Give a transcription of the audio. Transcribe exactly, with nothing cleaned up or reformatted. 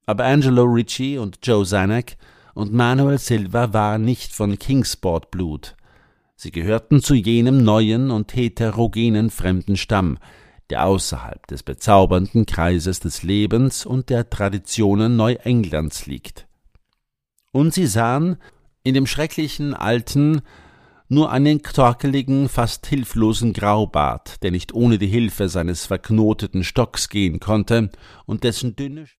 Aber Angelo Ricci und Joe Zanuck und Manuel Silva waren nicht von Kingsport-Blut. Sie gehörten zu jenem neuen und heterogenen fremden Stamm, der außerhalb des bezaubernden Kreises des Lebens und der Traditionen Neuenglands liegt. Und sie sahen in dem schrecklichen Alten nur einen torkeligen, fast hilflosen Graubart, der nicht ohne die Hilfe seines verknoteten Stocks gehen konnte und dessen dünne